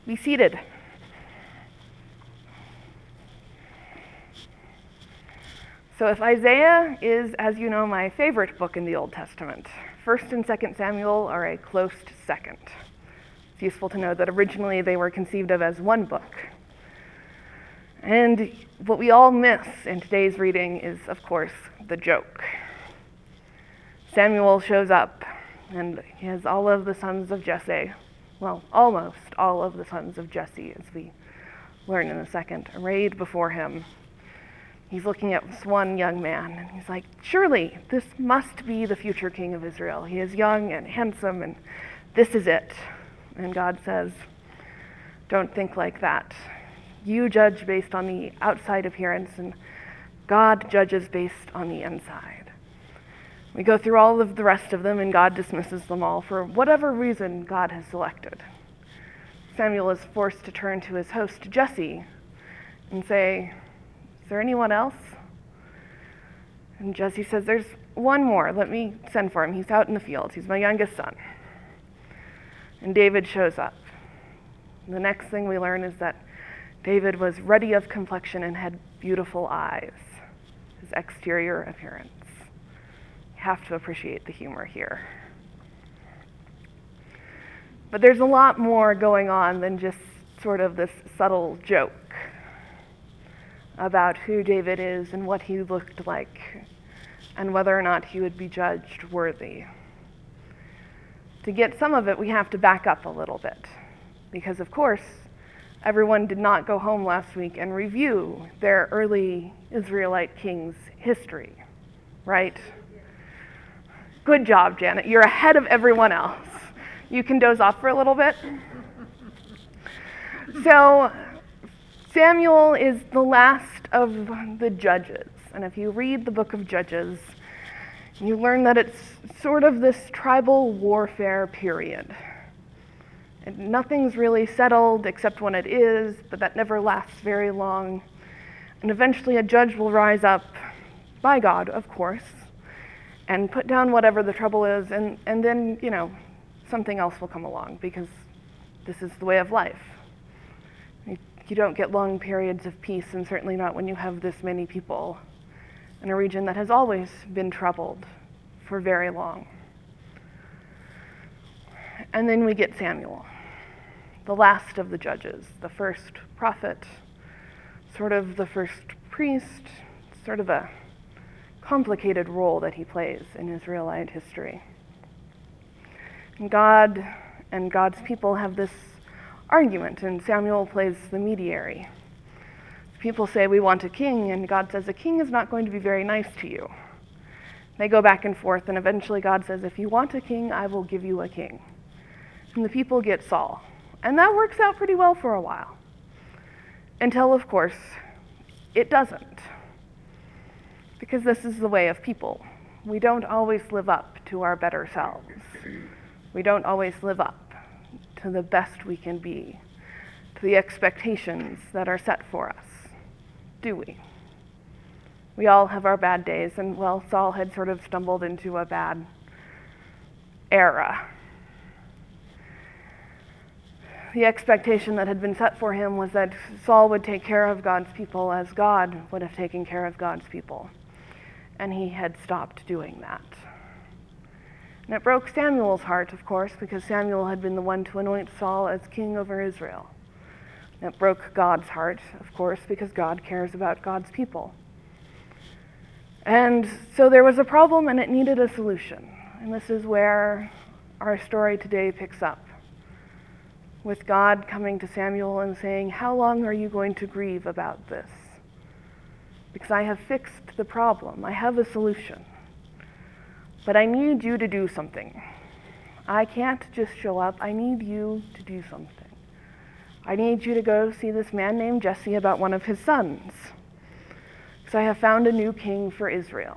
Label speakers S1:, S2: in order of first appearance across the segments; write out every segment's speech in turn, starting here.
S1: Be seated. So if Isaiah is, as you know, my favorite book in the Old Testament, 1st and 2nd Samuel are a close second. It's useful to know that originally they were conceived of as one book. And what we all miss in today's reading is, of course, the joke. Samuel shows up, and he has all of the sons of Jesse, well, almost all of the sons of Jesse, as we learn in a second, arrayed before him. He's looking at this one young man, and he's like, surely this must be the future king of Israel. He is young and handsome, and this is it. And God says, don't think like that. You judge based on the outside appearance, and God judges based on the inside. We go through all of the rest of them, and God dismisses them all for whatever reason God has selected. Samuel is forced to turn to his host, Jesse, and say, is there anyone else? And Jesse says, there's one more. Let me send for him. He's out in the fields. He's my youngest son. And David shows up. The next thing we learn is that David was ruddy of complexion and had beautiful eyes, his exterior appearance. You have to appreciate the humor here. But there's a lot more going on than just sort of this subtle joke about who David is and what he looked like and whether or not he would be judged worthy. To get some of it, we have to back up a little bit because, of course, everyone did not go home last week and review their early Israelite king's history, right? Good job, Janet. You're ahead of everyone else. You can doze off for a little bit. So, Samuel is the last of the judges. And if you read the book of Judges, you learn that it's sort of this tribal warfare period. And nothing's really settled except when it is, but that never lasts very long. And eventually a judge will rise up, by God, of course, and put down whatever the trouble is, and then, something else will come along, because this is the way of life. You don't get long periods of peace, and certainly not when you have this many people in a region that has always been troubled for very long. And then we get Samuel, the last of the judges, the first prophet, sort of the first priest, sort of a complicated role that he plays in Israelite history. And God and God's people have this argument, and Samuel plays the mediator. People say, we want a king, and God says, a king is not going to be very nice to you. They go back and forth, and eventually God says, if you want a king, I will give you a king. And the people get Saul. And that works out pretty well for a while. Until, of course, it doesn't. Because this is the way of people. We don't always live up to our better selves. We don't always live up to the best we can be, to the expectations that are set for us, do we? We all have our bad days, and well, Saul had sort of stumbled into a bad era. The expectation that had been set for him was that Saul would take care of God's people as God would have taken care of God's people, and he had stopped doing that. And it broke Samuel's heart, of course, because Samuel had been the one to anoint Saul as king over Israel. And it broke God's heart, of course, because God cares about God's people. And so there was a problem, and it needed a solution. And this is where our story today picks up, with God coming to Samuel and saying, how long are you going to grieve about this? Because I have fixed the problem. I have a solution. But I need you to do something. I can't just show up. I need you to do something. I need you to go see this man named Jesse about one of his sons, because I have found a new king for Israel.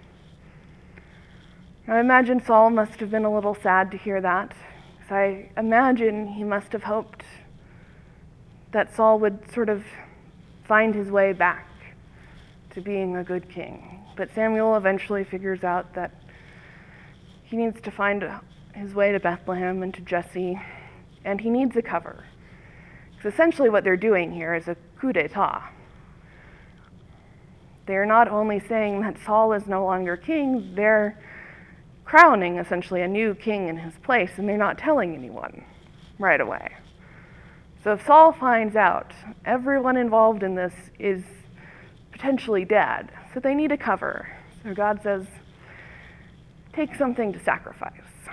S1: Now, I imagine Saul must have been a little sad to hear that, because I imagine he must have hoped that Saul would sort of find his way back to being a good king. But Samuel eventually figures out that he needs to find his way to Bethlehem and to Jesse, and he needs a cover. So essentially what they're doing here is a coup d'etat. They're not only saying that Saul is no longer king, they're crowning essentially a new king in his place, and they're not telling anyone right away. So if Saul finds out, everyone involved in this is potentially dead, so they need a cover. So God says, take something to sacrifice.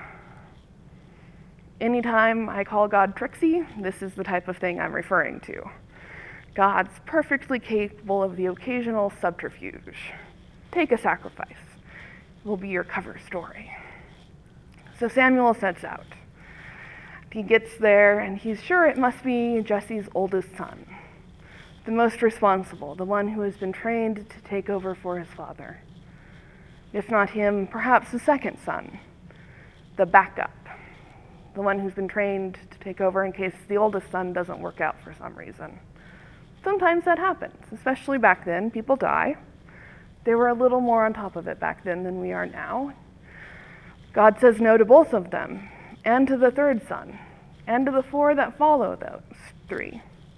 S1: Anytime I call God tricksy, this is the type of thing I'm referring to. God's perfectly capable of the occasional subterfuge. Take a sacrifice. It will be your cover story. So Samuel sets out. He gets there, and he's sure it must be Jesse's oldest son, the most responsible, the one who has been trained to take over for his father. If not him, perhaps the second son, the backup, the one who's been trained to take over in case the oldest son doesn't work out for some reason. Sometimes that happens, especially back then. People die. They were a little more on top of it back then than we are now. God says no to both of them, and to the third son, and to the 4 that follow those 3.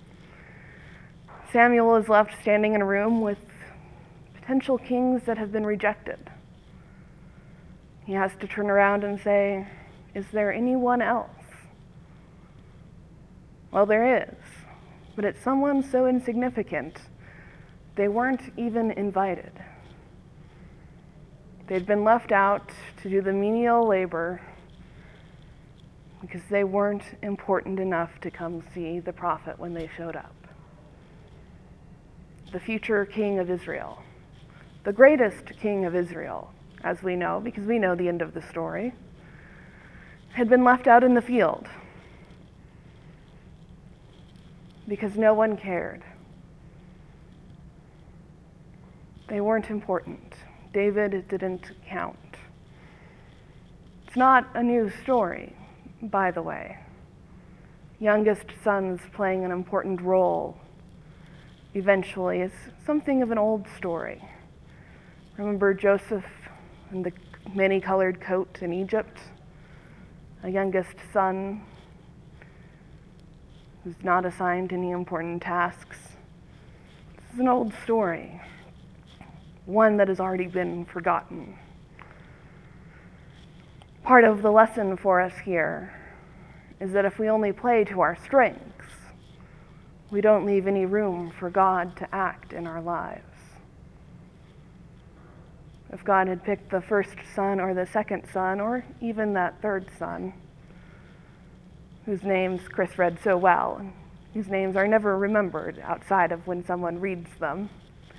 S1: Samuel is left standing in a room with potential kings that have been rejected. He has to turn around and say, is there anyone else? Well, there is, but it's someone so insignificant, they weren't even invited. They'd been left out to do the menial labor because they weren't important enough to come see the prophet when they showed up. The future king of Israel, the greatest king of Israel, as we know, because we know the end of the story, had been left out in the field because no one cared. They weren't important. David didn't count. It's not a new story, by the way. Youngest sons playing an important role eventually is something of an old story. Remember Joseph and the many-colored coat in Egypt? A youngest son who's not assigned any important tasks. This is an old story, one that has already been forgotten. Part of the lesson for us here is that if we only play to our strengths, we don't leave any room for God to act in our lives. If God had picked the first son or the second son, or even that third son, whose names Chris read so well, and whose names are never remembered outside of when someone reads them,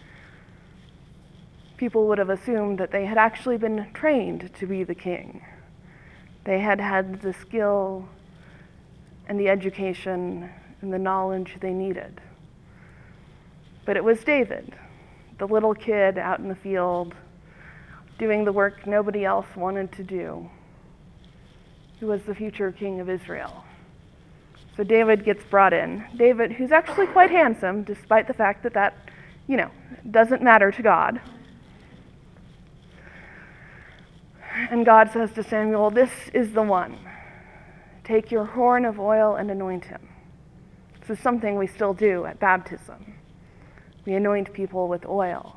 S1: people would have assumed that they had actually been trained to be the king. They had had the skill and the education and the knowledge they needed. But it was David, the little kid out in the field, doing the work nobody else wanted to do, who was the future king of Israel. So David gets brought in. David, who's actually quite handsome, despite the fact that doesn't matter to God. And God says to Samuel, this is the one. Take your horn of oil and anoint him. This is something we still do at baptism. We anoint people with oil.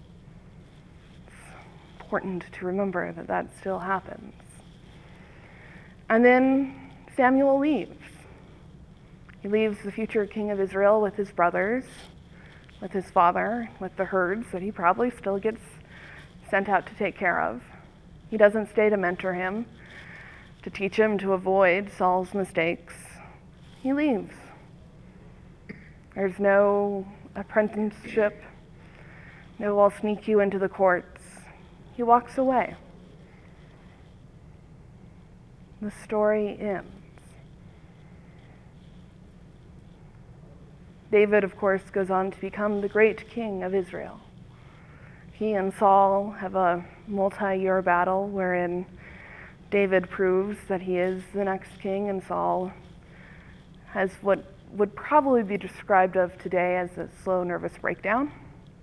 S1: It's important to remember that that still happens. And then Samuel leaves. He leaves the future king of Israel with his brothers, with his father, with the herds that he probably still gets sent out to take care of. He doesn't stay to mentor him, to teach him to avoid Saul's mistakes. He leaves. There's no apprenticeship, no I'll sneak you into the courts. He walks away. The story ends. David, of course, goes on to become the great king of Israel. He and Saul have a multi-year battle wherein David proves that he is the next king, and Saul has what would probably be described of today as a slow nervous breakdown.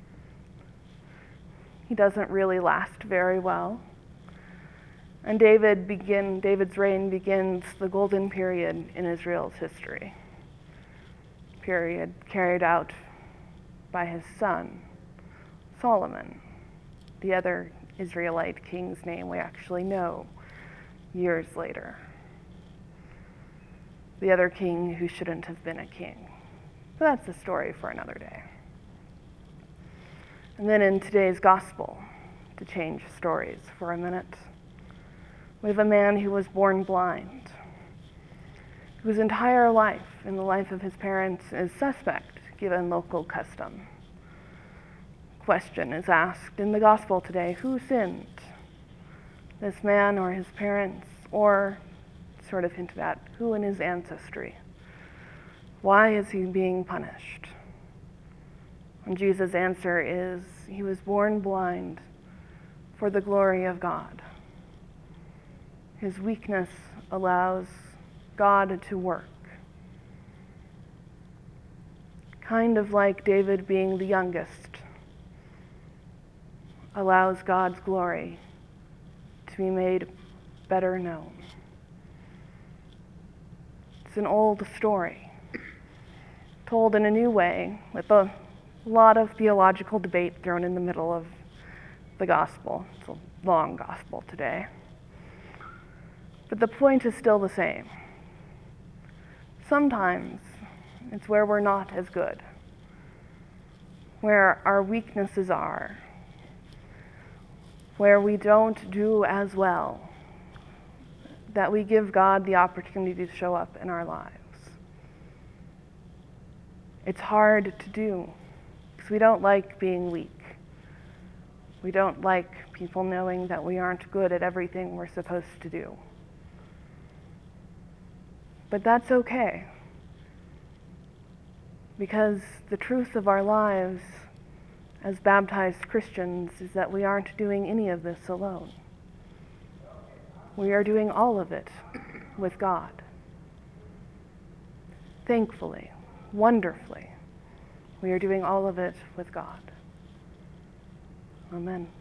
S1: He doesn't really last very well. And David's reign begins the golden period in Israel's history. period carried out by his son, Solomon, the other Israelite king's name we actually know years later. The other king who shouldn't have been a king. But that's a story for another day. And then in today's gospel, to change stories for a minute, we have a man who was born blind, whose entire life and the life of his parents is suspect given local custom. Question is asked in the gospel today, who sinned? This man or his parents, or sort of hinted at, who in his ancestry? Why is he being punished? And Jesus' answer is, he was born blind for the glory of God. His weakness allows God to work. Kind of like David being the youngest allows God's glory to be made better known. It's an old story, told in a new way, with a lot of theological debate thrown in the middle of the gospel. It's a long gospel today. But the point is still the same. Sometimes it's where we're not as good, where our weaknesses are, where we don't do as well, that we give God the opportunity to show up in our lives. It's hard to do, because we don't like being weak. We don't like people knowing that we aren't good at everything we're supposed to do. But that's okay, because the truth of our lives as baptized Christians is that we aren't doing any of this alone. We are doing all of it with God. Thankfully, wonderfully, we are doing all of it with God. Amen.